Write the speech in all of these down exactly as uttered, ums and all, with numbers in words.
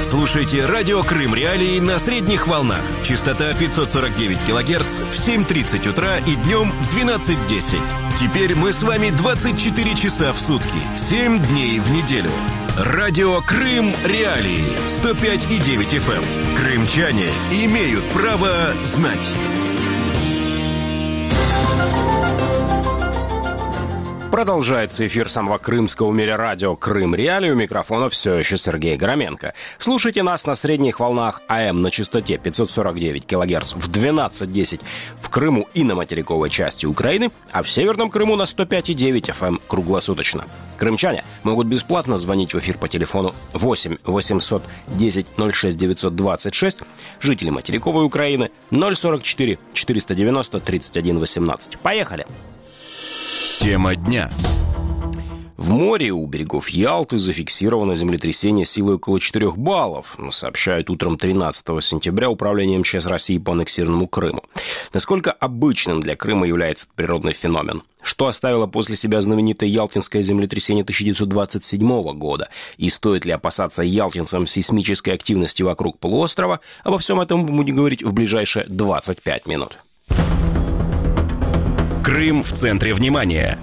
Слушайте радио Крым Реалии на средних волнах. Частота пятьсот сорок девять килогерц в семь тридцать утра и днем в двенадцать десять. Теперь мы с вами двадцать четыре часа в сутки, семь дней в неделю. Радио Крым Реалии сто пять и девять эф эм. Крымчане имеют право знать. Продолжается эфир самого крымского в мире радио «Крым Реалии». У микрофона все еще Сергей Громенко. Слушайте нас на средних волнах АМ на частоте пятьсот сорок девять килогерц в двенадцать десять в Крыму и на материковой части Украины, а в Северном Крыму на сто пять и девять эф эм круглосуточно. Крымчане могут бесплатно звонить в эфир по телефону восемь восемьсот десять ноль шесть девятьсот двадцать шесть, жители материковой Украины ноль сорок четыре четыреста девяносто тридцать один восемнадцать. Поехали! Тема дня. В море у берегов Ялты зафиксировано землетрясение силой около четырех баллов, сообщает утром тринадцатого сентября Управление эм че эс России по аннексированному Крыму. Насколько обычным для Крыма является этот природный феномен? Что оставило после себя знаменитое ялтинское землетрясение тысяча девятьсот двадцать седьмого года? И стоит ли опасаться ялтинцам сейсмической активности вокруг полуострова? Обо всем этом мы будем говорить в ближайшие двадцать пять минут. Крым в центре внимания.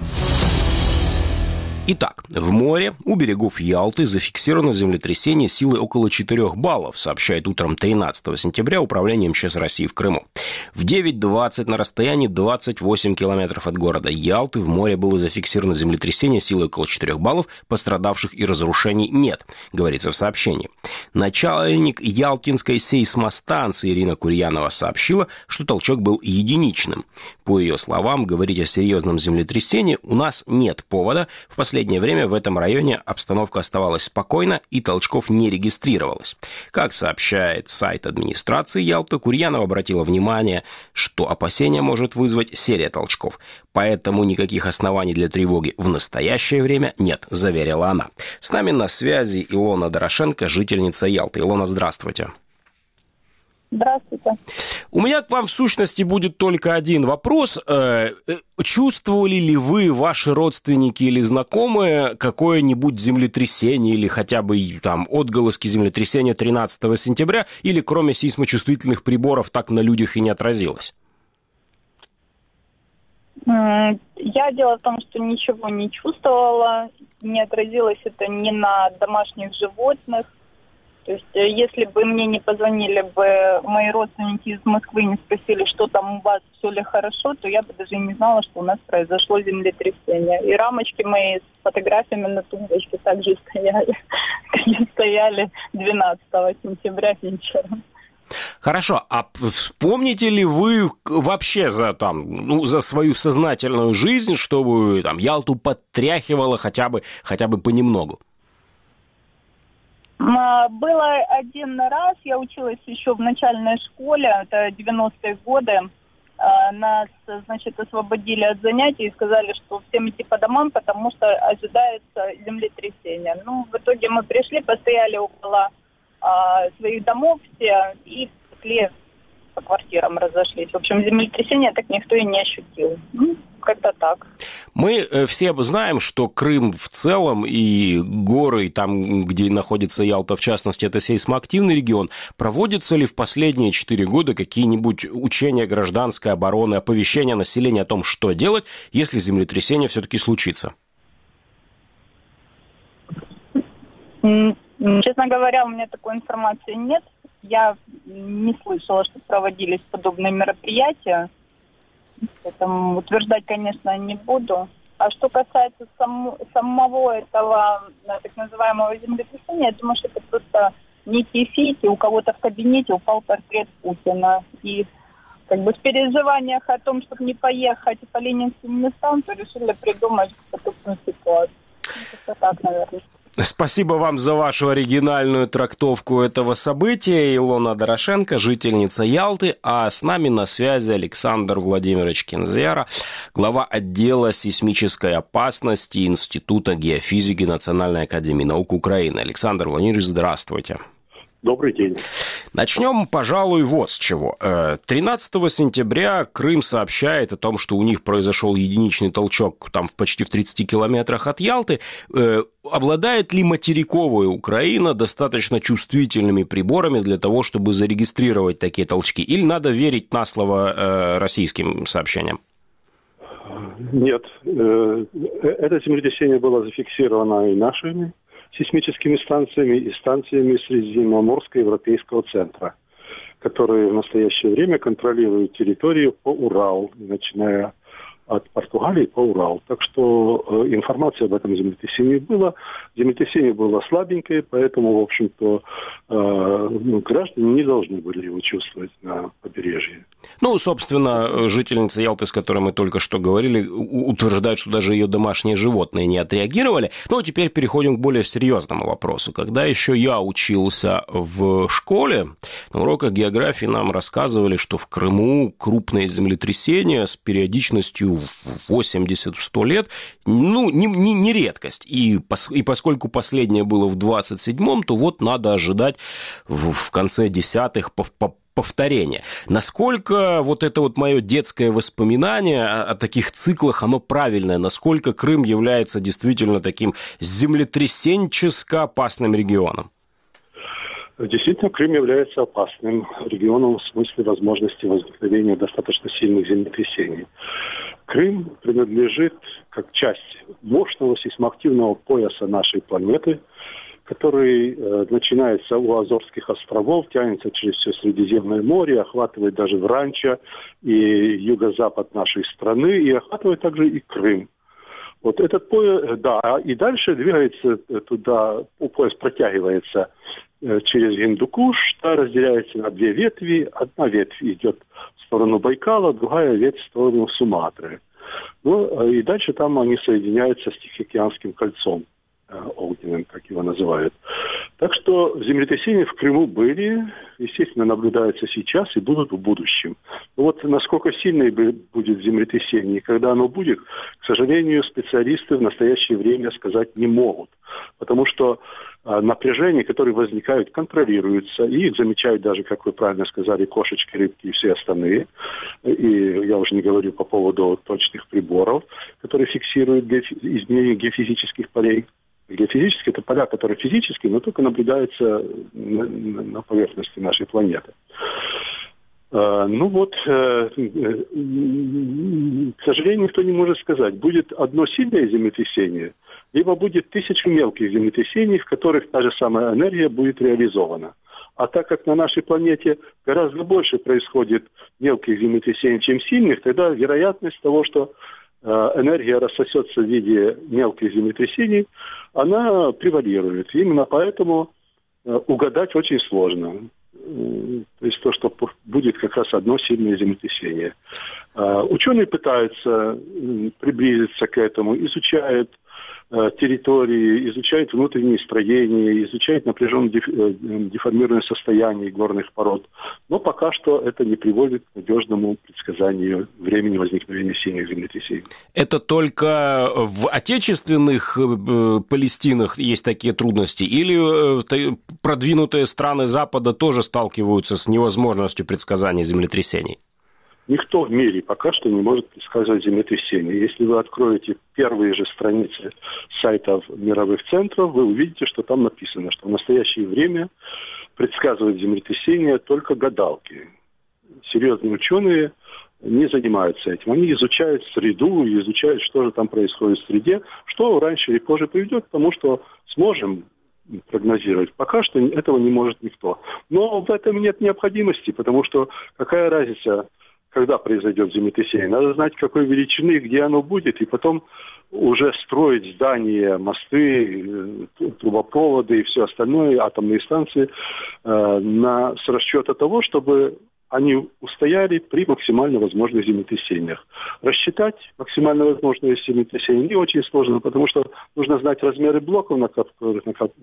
Итак, в море у берегов Ялты зафиксировано землетрясение силой около четырех баллов, сообщает утром тринадцатого сентября Управление эм че эс России в Крыму. В девять двадцать на расстоянии двадцать восемь километров от города Ялты в море было зафиксировано землетрясение силой около четырех баллов, пострадавших и разрушений нет, говорится в сообщении. Начальник Ялтинской сейсмостанции Ирина Курьянова сообщила, что толчок был единичным. По ее словам, говорить о серьезном землетрясении у нас нет повода. В последнее время в этом районе обстановка оставалась спокойна и толчков не регистрировалось. Как сообщает сайт администрации Ялты, Курьянова обратила внимание, что опасения может вызвать серия толчков. Поэтому никаких оснований для тревоги в настоящее время нет, заверила она. С нами на связи Илона Дорошенко, жительница Ялты. Илона, здравствуйте. Здравствуйте. У меня к вам в сущности будет только один вопрос. Чувствовали ли вы, ваши родственники или знакомые, какое-нибудь землетрясение или хотя бы там отголоски землетрясения тринадцатого сентября, или кроме сейсмочувствительных приборов так на людях и не отразилось? Я дело в том, что ничего не чувствовала, не отразилось это ни на домашних животных. То есть, если бы мне не позвонили бы мои родственники из Москвы и не спросили, что там у вас, все ли хорошо, то я бы даже не знала, что у нас произошло землетрясение. И рамочки мои с фотографиями на тумбочке также стояли, как стояли двенадцатого сентября вечером. Хорошо, а вспомните ли вы вообще за, там, ну, за свою сознательную жизнь, чтобы там, Ялту подтряхивало хотя бы, хотя бы понемногу? Было один раз, я училась еще в начальной школе, это девяностые годы, нас, значит, освободили от занятий и сказали, что всем идти по домам, потому что ожидается землетрясение. Ну, в итоге мы пришли, постояли около а, своих домов все и пошли по квартирам, разошлись. В общем, землетрясение так никто и не ощутил. Ну, как-то так. Мы все знаем, что Крым в целом и горы, там, где находится Ялта, в частности, это сейсмоактивный регион. Проводятся ли в последние четыре года какие-нибудь учения гражданской обороны, оповещения населения о том, что делать, если землетрясение все-таки случится? Честно говоря, у меня такой информации нет. Я не слышала, что проводились подобные мероприятия. Поэтому утверждать, конечно, не буду. А что касается сам, самого этого так называемого землетрясения, я думаю, что это просто некие фейки. У кого-то в кабинете упал портрет Путина. И как бы в переживаниях о том, чтобы не поехать по ленинским местам, то решили придумать подобную ситуацию. Это так, наверное. Спасибо вам за вашу оригинальную трактовку этого события. Илона Дорошенко, жительница Ялты, а с нами на связи Александр Владимирович Кинзера, глава отдела сейсмической опасности Института геофизики Национальной академии наук Украины. Александр Владимирович, здравствуйте. Добрый день. Начнем, пожалуй, вот с чего. тринадцатого сентября Крым сообщает о том, что у них произошел единичный толчок там почти в тридцати километрах от Ялты. Обладает ли материковая Украина достаточно чувствительными приборами для того, чтобы зарегистрировать такие толчки? Или надо верить на слово российским сообщениям? Нет. Это землетрясение было зафиксировано и нашими сейсмическими станциями и станциями Средиземноморского европейского центра, которые в настоящее время контролируют территорию по Уралу, начиная от Португалии по Урал. Так что э, информация об этом землетрясении была. Землетрясение было слабенькое, поэтому, в общем-то, э, ну, граждане не должны были его чувствовать на побережье. Ну, собственно, жительница Ялты, с которой мы только что говорили, утверждает, что даже ее домашние животные не отреагировали. Ну, а теперь переходим к более серьезному вопросу. Когда еще я учился в школе, на уроках географии нам рассказывали, что в Крыму крупные землетрясения с периодичностью восемьдесят-сто лет, ну, не, не, не редкость. И, пос, и поскольку последнее было в двадцать седьмом, то вот надо ожидать в, в конце десятых по, по, повторения. Насколько вот это вот мое детское воспоминание о, о таких циклах, оно правильное? Насколько Крым является действительно таким землетрясенческо опасным регионом? Действительно, Крым является опасным регионом в смысле возможности возникновения достаточно сильных землетрясений. Крым принадлежит как часть мощного сейсмоактивного пояса нашей планеты, который э, начинается у Азорских островов, тянется через все Средиземное море, охватывает даже Вранча и юго-запад нашей страны, и охватывает также и Крым. Вот этот пояс, да, и дальше двигается туда, пояс протягивается э, через Гиндукуш, да, разделяется на две ветви. Одна ветвь идет в сторону Байкала, другая ветвь в сторону Суматры. Ну, и дальше там они соединяются с Тихоокеанским кольцом, э, огненным, как его называют. Так что землетрясения в Крыму были, естественно, наблюдаются сейчас и будут в будущем. Но вот насколько сильное будет землетрясение и когда оно будет, к сожалению, специалисты в настоящее время сказать не могут. Потому что а, напряжения, которые возникают, контролируются, и их замечают даже, как вы правильно сказали, кошечки, рыбки и все остальные. И я уже не говорю по поводу точных приборов, которые фиксируют изменения геофизических полей. Геофизические – это поля, которые физические, но только наблюдаются на, на поверхности нашей планеты. А, ну вот, э, э, к сожалению, никто не может сказать, будет одно сильное землетрясение, либо будет тысяча мелких землетрясений, в которых та же самая энергия будет реализована. А так как на нашей планете гораздо больше происходит мелких землетрясений, чем сильных, тогда вероятность того, что энергия рассосется в виде мелких землетрясений, она превалирует. Именно поэтому угадать очень сложно. То есть то, что будет как раз одно сильное землетрясение. Ученые пытаются приблизиться к этому, изучают территории, изучают внутренние строения, изучают напряженно деформированное состояние горных пород. Но пока что это не приводит к надежному предсказанию времени возникновения сильных землетрясений. Это только в отечественных Палестинах есть такие трудности? Или продвинутые страны Запада тоже сталкиваются с невозможностью предсказания землетрясений? Никто в мире пока что не может предсказывать землетрясения. Если вы откроете первые же страницы сайтов мировых центров, вы увидите, что там написано, что в настоящее время предсказывают землетрясения только гадалки. Серьезные ученые не занимаются этим. Они изучают среду, изучают, что же там происходит в среде, что раньше или позже приведет к тому, что сможем прогнозировать. Пока что этого не может никто. Но в этом нет необходимости, потому что какая разница, когда произойдет землетрясение. Надо знать, какой величины, где оно будет, и потом уже строить здания, мосты, трубопроводы и все остальное, атомные станции, э, на, с расчета того, чтобы они устояли при максимально возможных землетрясениях. Рассчитать максимально возможные землетрясения не очень сложно, потому что нужно знать размеры блоков, на которых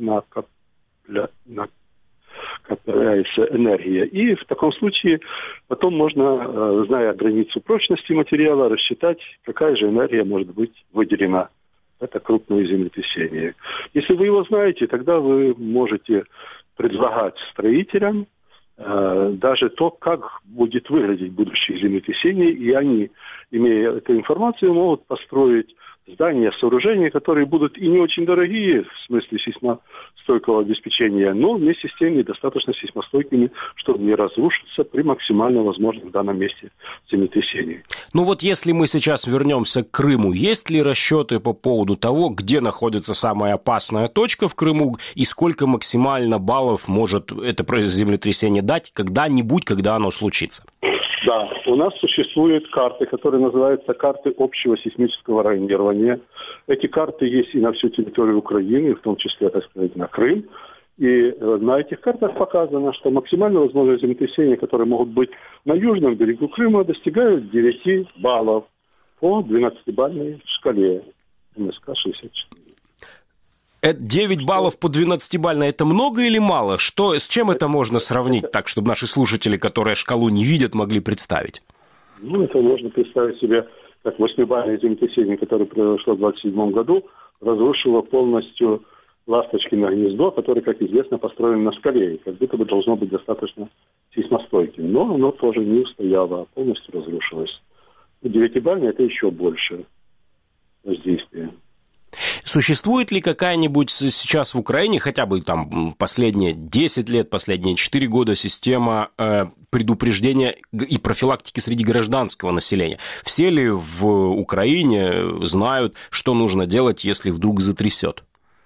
накапливается энергия. И в таком случае потом можно, зная границу прочности материала, рассчитать, какая же энергия может быть выделена. Это крупное землетрясение. Если вы его знаете, тогда вы можете предлагать строителям э, даже то, как будет выглядеть будущее землетрясение, и они, имея эту информацию, могут построить здания, сооружения, которые будут и не очень дорогие в смысле сейсмостойкого обеспечения, но вместе с тем и достаточно сейсмостойкими, чтобы не разрушиться при максимально возможном в данном месте землетрясении. Ну вот если мы сейчас вернемся к Крыму, есть ли расчеты по поводу того, где находится самая опасная точка в Крыму и сколько максимально баллов может это землетрясение дать когда-нибудь, когда оно случится? Да, у нас существуют карты, которые называются карты общего сейсмического районирования. Эти карты есть и на всю территорию Украины, в том числе, так сказать, на Крым. И на этих картах показано, что максимально возможные землетрясения, которые могут быть на южном берегу Крыма, достигают девяти баллов по двенадцатибалльной шкале эм эс ка шестьдесят четыре. девять баллов по двенадцатибалльной – это много или мало? Что, с чем это можно сравнить так, чтобы наши слушатели, которые шкалу не видят, могли представить? Ну, это можно представить себе как восьмибалльное землетрясение, которое произошло в двадцать седьмом году, разрушило полностью Ласточкино гнездо, которое, как известно, построено на скале, и как будто бы должно быть достаточно сейсмостойким. Но оно тоже не устояло, а полностью разрушилось. Девятибалльное – это еще больше воздействия. Существует ли какая-нибудь сейчас в Украине, хотя бы там последние десять лет, последние четыре года, система э, предупреждения и профилактики среди гражданского населения? Все ли в Украине знают, что нужно делать, если вдруг затрясет?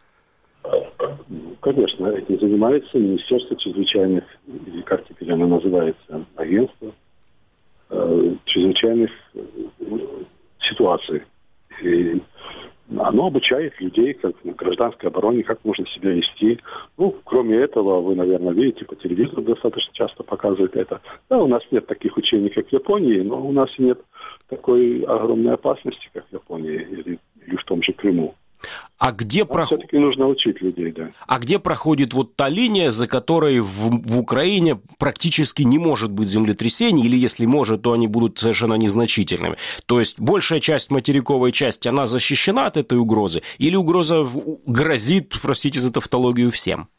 Конечно, этим занимается Министерство чрезвычайных, или как теперь оно называется, агентство э, чрезвычайных э, ситуаций. И оно обучает людей, как в гражданской обороне, как можно себя вести. Ну, кроме этого, вы, наверное, видите, по телевизору достаточно часто показывают это. Да, у нас нет таких учений, как в Японии, но у нас нет такой огромной опасности, как в Японии или, или в том же Крыму. А где проходит... Все-таки нужно учить людей, да. А где проходит вот та линия, за которой в, в Украине практически не может быть землетрясений, или если может, то они будут совершенно незначительными? То есть большая часть материковой части, она защищена от этой угрозы, или угроза грозит, простите за тавтологию, всем?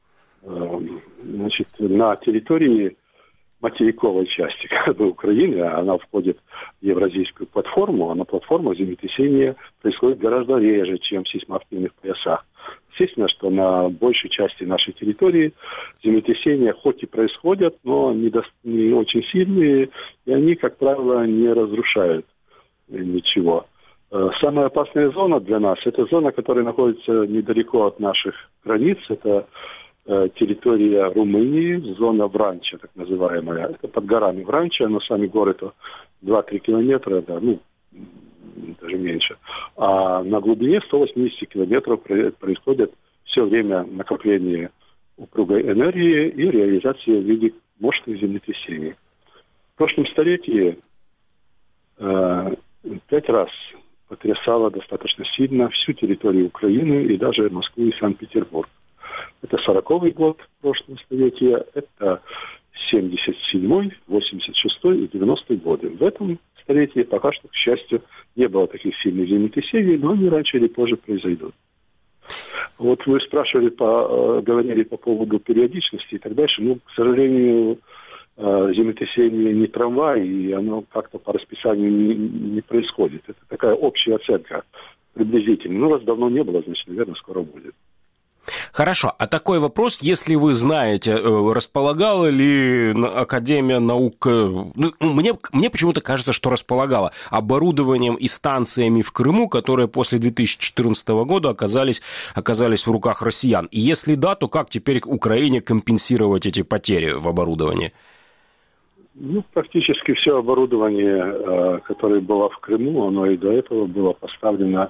Значит, на территории материковой части как бы, Украины, она входит в евразийскую платформу, а на платформах землетрясения происходит гораздо реже, чем в сейсмоактивных поясах. Естественно, что на большей части нашей территории землетрясения хоть и происходят, но не, до... не очень сильные, и они, как правило, не разрушают ничего. Самая опасная зона для нас – это зона, которая находится недалеко от наших границ, это территория Румынии, зона Вранча, так называемая. Это под горами Вранча, но сами горы это два-три километра, да, ну, даже меньше. А на глубине сто восемьдесят километров происходит все время накопление упругой энергии и реализация в виде мощных землетрясений. В прошлом столетии э, пять раз потрясало достаточно сильно всю территорию Украины и даже Москву и Санкт-Петербург. Это сороковый год прошлого столетия, это семьдесят седьмой, восемьдесят шестой и девяностый годы. В этом столетии пока что, к счастью, не было таких сильных землетрясений, но они раньше или позже произойдут. Вот вы спрашивали, по, говорили по поводу периодичности и так дальше. Ну, к сожалению, землетрясение не трамвай, и оно как-то по расписанию не, не происходит. Это такая общая оценка приблизительно. Ну, раз давно не было, значит, наверное, скоро будет. Хорошо, а такой вопрос, если вы знаете, располагала ли Академия наук, ну, мне, мне почему-то кажется, что располагала оборудованием и станциями в Крыму, которые после две тысячи четырнадцатого года оказались, оказались в руках россиян. И если да, то как теперь Украине компенсировать эти потери в оборудовании? Ну, практически все оборудование, которое было в Крыму, оно и до этого было поставлено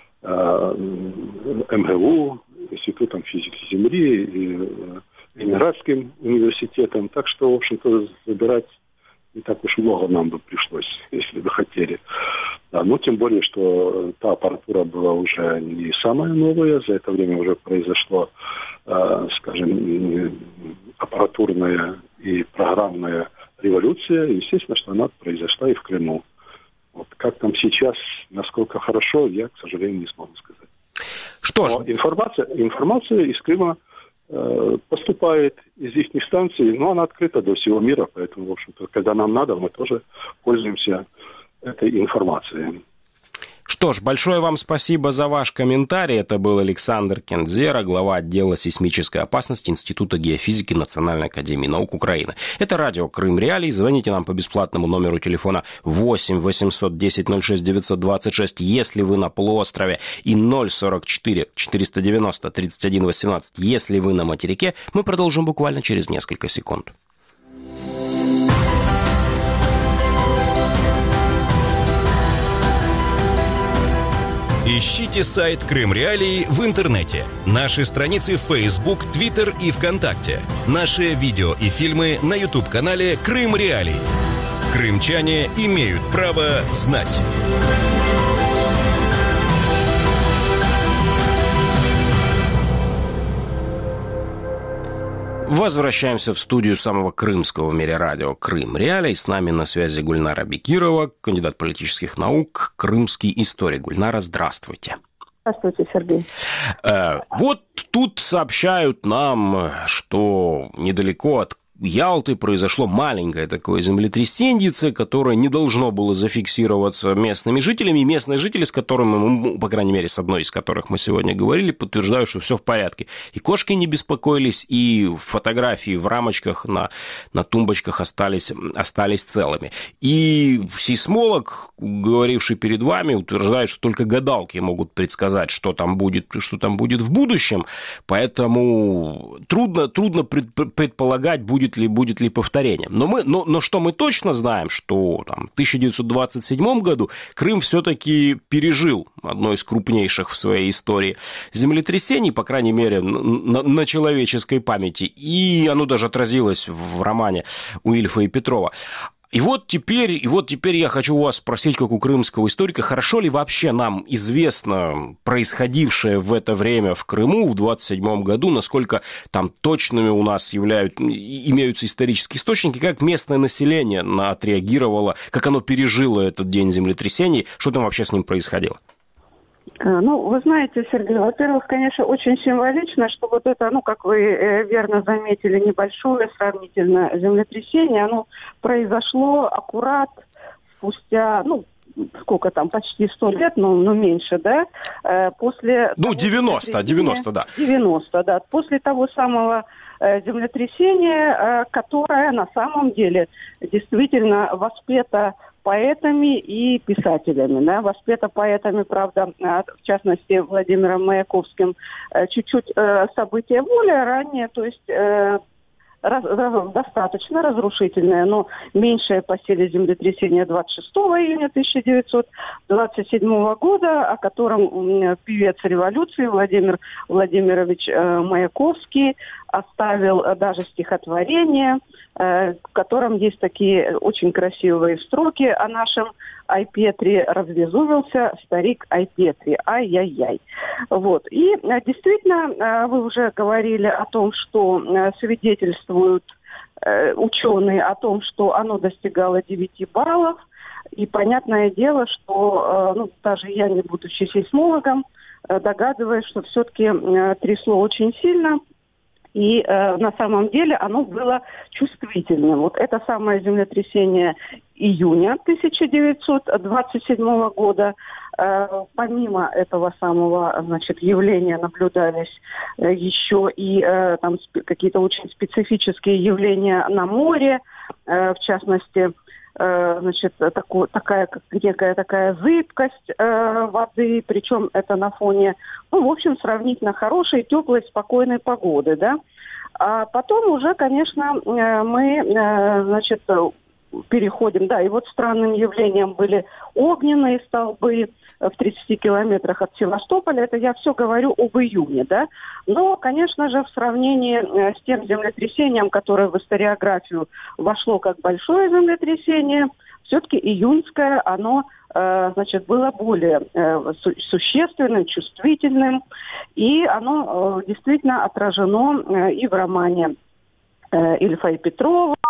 эм гэ у, Институтом физики Земли и Ленинградским университетом. Так что, в общем-то, забирать не так уж много нам бы пришлось, если бы хотели. Да, но тем более, что та аппаратура была уже не самая новая. За это время уже произошло, э, скажем, аппаратурная и программная революция. Естественно, что она произошла и в Крыму. Вот как там сейчас, насколько хорошо, я, к сожалению, не смогу сказать. Что ж. Информация, информация из Крыма э, поступает из их станций, но она открыта для всего мира, поэтому, в общем-то, когда нам надо, мы тоже пользуемся этой информацией. Что ж, большое вам спасибо за ваш комментарий. Это был Александр Кендзера, глава отдела сейсмической опасности Института геофизики Национальной академии наук Украины. Это радио Крым Реалии. Звоните нам по бесплатному номеру телефона восемь восемьсот десять ноль шесть девятьсот двадцать шесть, если вы на полуострове, и ноль сорок четыре четыреста девяносто тридцать один восемнадцать, если вы на материке. Мы продолжим буквально через несколько секунд. Ищите сайт Крым Реалии в интернете, наши страницы в Facebook, Twitter и ВКонтакте, наши видео и фильмы на YouTube-канале Крым Реалии. Крымчане имеют право знать. Возвращаемся в студию самого крымского в мире радио «Крым Реалии». С нами на связи Гульнара Бекирова, кандидат политических наук, крымский историк. Гульнара, здравствуйте. Здравствуйте, Сергей. Э, вот тут сообщают нам, что недалеко от Ялты произошло маленькое такое землетрясение, которое не должно было зафиксироваться местными жителями. И местные жители, с которыми мы, по крайней мере, с одной из которых мы сегодня говорили, подтверждают, что все в порядке. И кошки не беспокоились, и фотографии в рамочках на, на тумбочках остались, остались целыми. И сейсмолог, говоривший перед вами, утверждает, что только гадалки могут предсказать, что там будет, что там будет в будущем. Поэтому трудно, трудно предполагать, будет ли, будет ли повторение. Но, мы, но, но что мы точно знаем, что там, в тысяча девятьсот двадцать седьмом году Крым все-таки пережил одно из крупнейших в своей истории землетрясений, по крайней мере, на, на человеческой памяти. И оно даже отразилось в романе Уильфа и Петрова. И вот теперь, и вот теперь я хочу у вас спросить, как у крымского историка, хорошо ли вообще нам известно происходившее в это время в Крыму в двадцать седьмом году, насколько там точными у нас являются, имеются исторические источники, как местное население отреагировало, как оно пережило этот день землетрясений, что там вообще с ним происходило? Ну, вы знаете, Сергей, во-первых, конечно, очень символично, что вот это, ну, как вы верно заметили, небольшое сравнительно землетрясение, оно произошло аккурат спустя, ну, сколько там, почти сто лет, ну, ну меньше, да, после... Ну, девяносто, девяносто, да. девяносто, да, после того самого землетрясения, которое на самом деле действительно воспето поэтами и писателями, да, воспета поэтами, правда, в частности, Владимиром Маяковским, чуть-чуть события более ранние, то есть раз, раз, достаточно разрушительное, но меньшее по силе землетрясение двадцать шестого июня тысяча девятьсот двадцать седьмого года, о котором певец революции Владимир Владимирович Маяковский оставил даже стихотворение, в котором есть такие очень красивые строки о нашем Айпетре. Развезувился старик Айпетре, ай-яй-яй. Вот. И действительно, вы уже говорили о том, что свидетельствуют ученые о том, что оно достигало девяти баллов. И понятное дело, что ну, даже я, не будучи сейсмологом, догадываюсь, что все-таки трясло очень сильно. И э, на самом деле оно было чувствительным. Вот это самое землетрясение июня тысяча девятьсот двадцать седьмого года. Э, помимо этого самого, значит, явления наблюдались э, еще и э, там сп- какие-то очень специфические явления на море, э, в частности, значит, таку, такая, как некая такая зыбкость э, воды, причем это на фоне, ну, в общем, сравнительно хорошей, теплой, спокойной погоды, да. А потом уже, конечно, э, мы, э, значит, переходим, да, и вот странным явлением были огненные столбы в тридцати километрах от Севастополя. Это я все говорю об июне, да. Но, конечно же, в сравнении с тем землетрясением, которое в историографию вошло как большое землетрясение, все-таки июньское, оно, э, значит, было более э, существенным, чувствительным, и оно э, действительно отражено э, и в романе э, Ильфа и Петрова,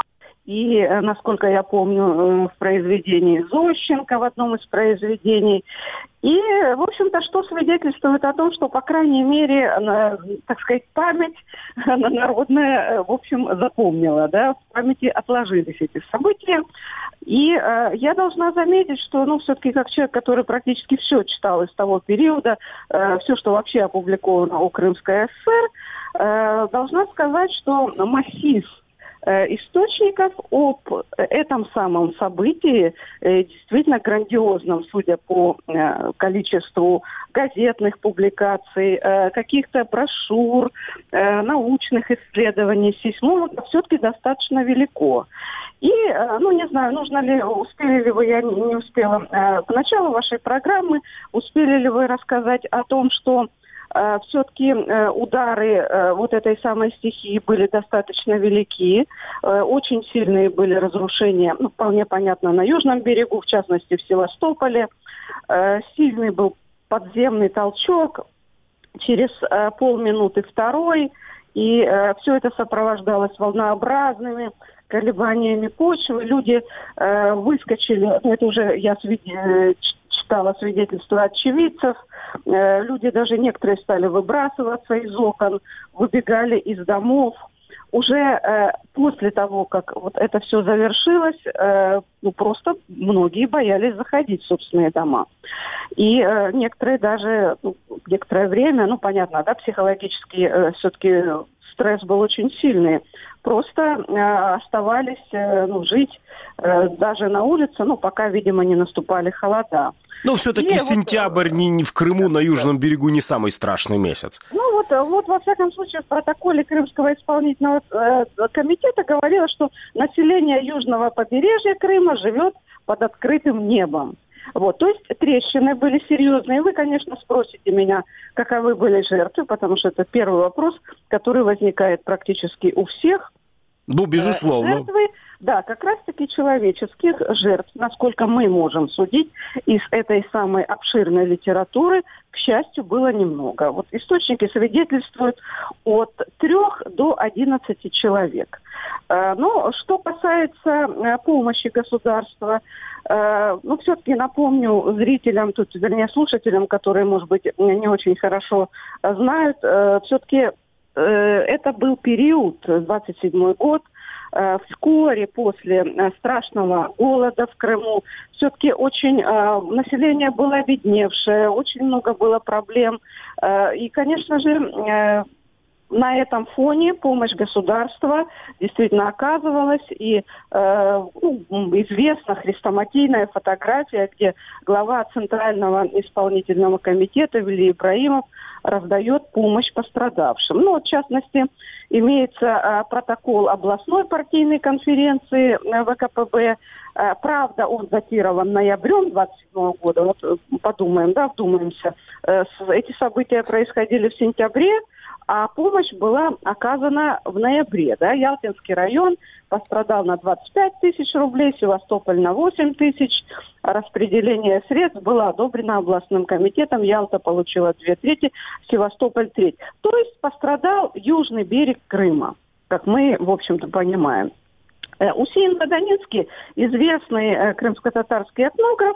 и, насколько я помню, в произведении Зощенко, в одном из произведений. И, в общем-то, что свидетельствует о том, что, по крайней мере, так сказать, память народная, в общем, запомнила, да, в памяти отложились эти события. И э, я должна заметить, что, ну, все-таки как человек, который практически все читал из того периода, э, все, что вообще опубликовано о Крымской ССР, э, должна сказать, что массив источников об этом самом событии, действительно грандиозном, судя по количеству газетных публикаций, каких-то брошюр, научных исследований сейсмологов, все-таки достаточно велико. И, ну, не знаю, нужно ли, успели ли вы, я не успела, к началу вашей программы, успели ли вы рассказать о том, что все-таки удары вот этой самой стихии были достаточно велики. Очень сильные были разрушения, ну, вполне понятно, на южном берегу, в частности, в Севастополе. Сильный был подземный толчок, через полминуты второй, и все это сопровождалось волнообразными колебаниями почвы. Люди выскочили, ну, это уже я свидетель... читала свидетельства очевидцев. Э, люди даже некоторые стали выбрасываться из окон, выбегали из домов. Уже э, после того, как вот это все завершилось, э, ну, просто многие боялись заходить в собственные дома. И э, некоторые даже, ну, некоторое время, ну, понятно, да, психологически э, все-таки стресс был очень сильный. Просто э, оставались э, ну, жить э, даже на улице, ну, пока, видимо, не наступали холода. Но все-таки и сентябрь вот, не, не в Крыму, на южном берегу не самый страшный месяц. Ну вот, вот во всяком случае в протоколе Крымского исполнительного э, комитета говорилось, что население южного побережья Крыма живет под открытым небом. Вот, то есть трещины были серьезные. Вы, конечно, спросите меня, каковы были жертвы, потому что это первый вопрос, который возникает практически у всех. Ну, безусловно. Жертвы, да, как раз-таки человеческих жертв, насколько мы можем судить, из этой самой обширной литературы, к счастью, было немного. Вот источники свидетельствуют от трех до одиннадцати человек. Но что касается помощи государства, ну, все-таки напомню зрителям, тут, вернее, слушателям, которые, может быть, не очень хорошо знают, все-таки это был период, двадцать седьмой год, вскоре после страшного голода в Крыму. Все-таки очень население было обедневшее, очень много было проблем. И, конечно же, на этом фоне помощь государства действительно оказывалась. И э, ну, известна хрестоматийная фотография, где глава Центрального исполнительного комитета Вели Ибраимов раздает помощь пострадавшим. Ну, в частности, имеется э, протокол областной партийной конференции э, ВКПБ. Э, правда, он датирован ноябрем двадцать седьмого года. Вот э, подумаем, да, вдумаемся. Э, с, эти события происходили в сентябре, а помощь была оказана в ноябре. Да? Ялтинский район пострадал на двадцать пять тысяч рублей, Севастополь на восемь тысяч. Распределение средств было одобрено областным комитетом. Ялта получила две трети, Севастополь треть. То есть пострадал южный берег Крыма, как мы, в общем-то, понимаем. Усейн Баданинский, известный крымско-татарский этнограф,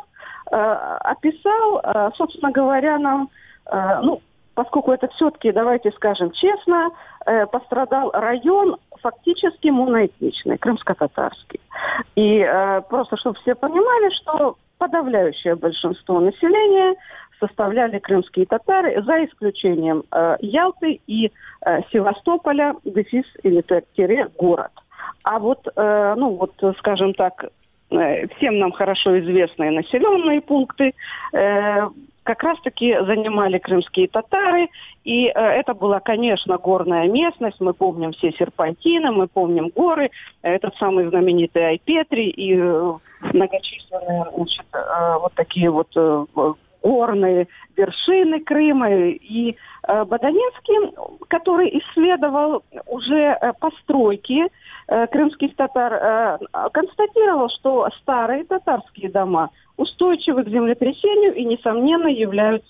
описал, собственно говоря, нам, ну, поскольку это все-таки, давайте скажем честно, э, пострадал район фактически моноэтничный, крымско-татарский. И э, просто, чтобы все понимали, что подавляющее большинство населения составляли крымские татары, за исключением э, Ялты и э, Севастополя, дефис или тире город. А вот, э, ну вот, скажем так, э, всем нам хорошо известные населенные пункты, э, как раз-таки занимали крымские татары, и э, это была, конечно, горная местность, мы помним все серпантины, мы помним горы, этот самый знаменитый Айпетри и э, многочисленные, значит, э, вот такие вот э, горные вершины Крыма. И э, Баданинский, который исследовал уже э, постройки э, крымских татар, э, констатировал, что старые татарские дома устойчивы к землетрясению и, несомненно, являются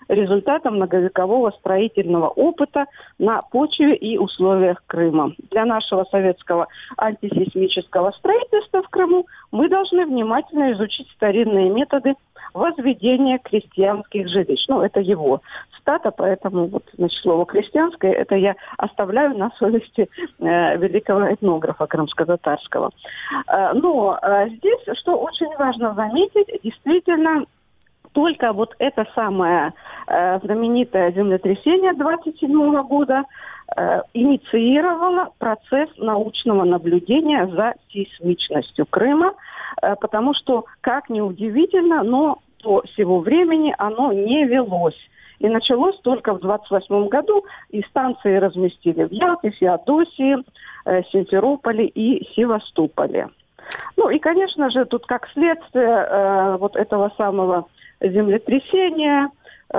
результатом многовекового строительного опыта на почве и условиях Крыма. Для нашего советского антисейсмического строительства в Крыму мы должны внимательно изучить старинные методы возведения крестьянских жилищ. Ну, это его цитата, поэтому вот, значит, слово «крестьянское» это я оставляю на совести э, великого этнографа крымско-татарского. Э, но э, здесь, что очень важно заметить, действительно, только вот это самое э, знаменитое землетрясение двадцать седьмого года э, инициировало процесс научного наблюдения за сейсмичностью Крыма, э, потому что, как ни удивительно, но до сего времени оно не велось. И началось только в двадцать восьмом году, и станции разместили в Ялте, Феодосии, э, Симферополе и Севастополе. Ну и, конечно же, тут как следствие э, вот этого самого землетрясения,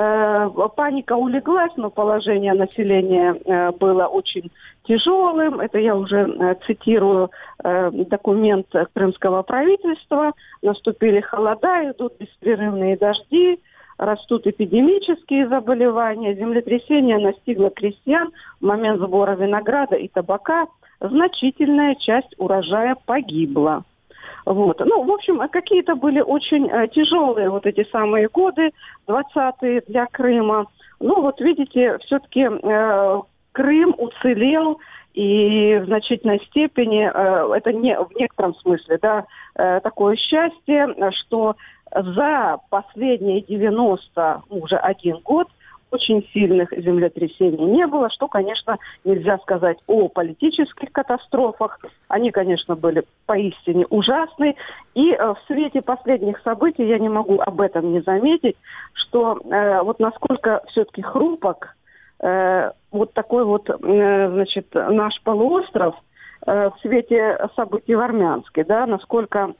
э, паника улеглась, но положение населения э, было очень тяжелым. Это я уже э, цитирую э, документ крымского правительства. Наступили холода, идут беспрерывные дожди, растут эпидемические заболевания. Землетрясение настигло крестьян в момент сбора винограда и табака. Значительная часть урожая погибла. Вот. Ну, в общем, какие-то были очень э, тяжелые вот эти самые годы, двадцатые для Крыма. Ну, вот видите, все-таки э, Крым уцелел, и в значительной степени, э, это не в некотором смысле, да, э, такое счастье, что за последние девяносто, уже один год, очень сильных землетрясений не было, что, конечно, нельзя сказать о политических катастрофах. Они, конечно, были поистине ужасны. И э, в свете последних событий я не могу об этом не заметить, что э, вот насколько все-таки хрупок э, вот такой вот, э, значит, наш полуостров э, в свете событий в Армянске, да, насколько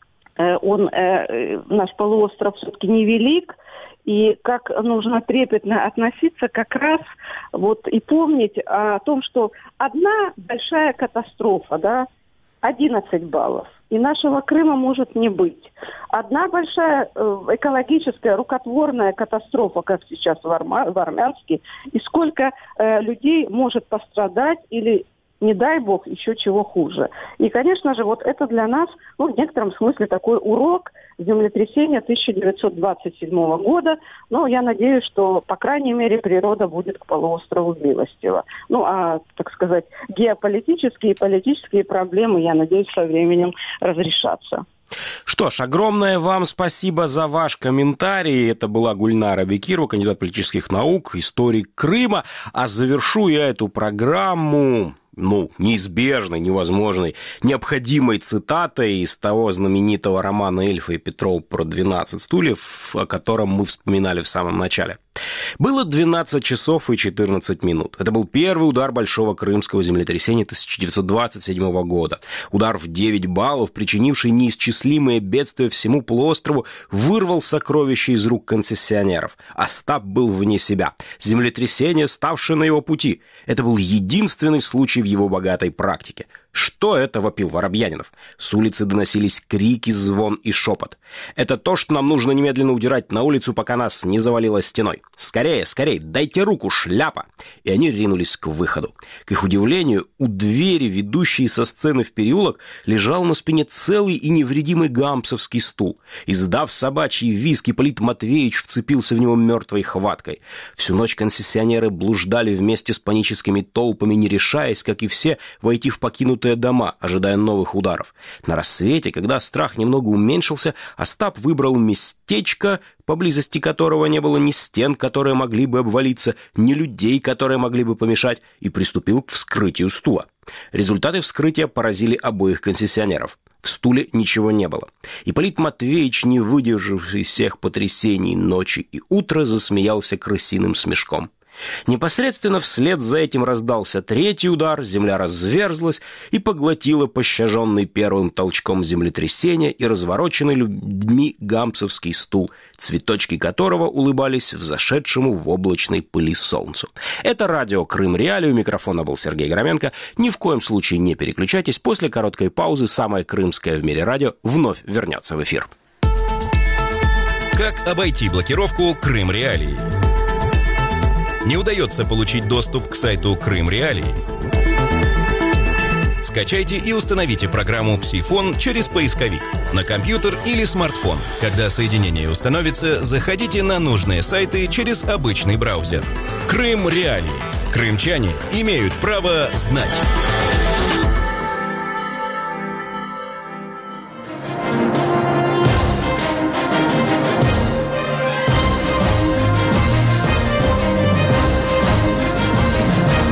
э, он, э, наш полуостров все-таки невелик, и как нужно трепетно относиться как раз вот и помнить о том, что одна большая катастрофа, да, одиннадцать баллов, и нашего Крыма может не быть. Одна большая э, экологическая рукотворная катастрофа, как сейчас в, Арма- в Армянске, и сколько э, людей может пострадать или, не дай бог, еще чего хуже. И, конечно же, вот это для нас, ну, в некотором смысле такой урок землетрясения тысяча девятьсот двадцать седьмого года. Но я надеюсь, что, по крайней мере, природа будет к полуострову милостива. Ну, а, так сказать, геополитические и политические проблемы, я надеюсь, со временем разрешатся. Что ж, огромное вам спасибо за ваш комментарий. Это была Гульнара Бекирова, кандидат политических наук, историк Крыма. А завершу я эту программу, ну, неизбежной, невозможной, необходимой цитатой из того знаменитого романа Эльфа и Петрова про двенадцать стульев, о котором мы вспоминали в самом начале. Было двенадцать часов и четырнадцать минут. Это был первый удар большого крымского землетрясения тысяча девятьсот двадцать седьмого года. Удар в девять баллов, причинивший неисчислимые бедствия всему полуострову, вырвал сокровища из рук концессионеров. Остап был вне себя. Землетрясение, ставшее на его пути. Это был единственный случай в его богатой практике. Что это, вопил Воробьянинов? С улицы доносились крики, звон и шепот. Это то, что нам нужно немедленно удирать на улицу, пока нас не завалило стеной. Скорее, скорее, дайте руку, шляпа! И они ринулись к выходу. К их удивлению, у двери, ведущей со сцены в переулок, лежал на спине целый и невредимый гампсовский стул. Издав собачий визг, Ипполит Матвеевич вцепился в него мертвой хваткой. Всю ночь концессионеры блуждали вместе с паническими толпами, не решаясь, как и все, войти в покинутые дома, ожидая новых ударов. На рассвете, когда страх немного уменьшился, Остап выбрал местечко, поблизости которого не было ни стен, которые могли бы обвалиться, ни людей, которые могли бы помешать, и приступил к вскрытию стула. Результаты вскрытия поразили обоих концессионеров. В стуле ничего не было. Ипполит Матвеевич, не выдержавший всех потрясений ночи и утра, засмеялся крысиным смешком. Непосредственно вслед за этим раздался третий удар, земля разверзлась и поглотила пощаженный первым толчком землетрясения и развороченный людьми гампсовский стул, цветочки которого улыбались взошедшему в облачной пыли солнцу. Это радио «Крым Реалии», у микрофона был Сергей Громенко. Ни в коем случае не переключайтесь, после короткой паузы самое крымское в мире радио вновь вернется в эфир. Как обойти блокировку «Крым Реалии»? Не удается получить доступ к сайту Крым Реалии? Скачайте и установите программу «Псифон» через поисковик на компьютер или смартфон. Когда соединение установится, заходите на нужные сайты через обычный браузер. Крым Реалии. Крымчане имеют право знать.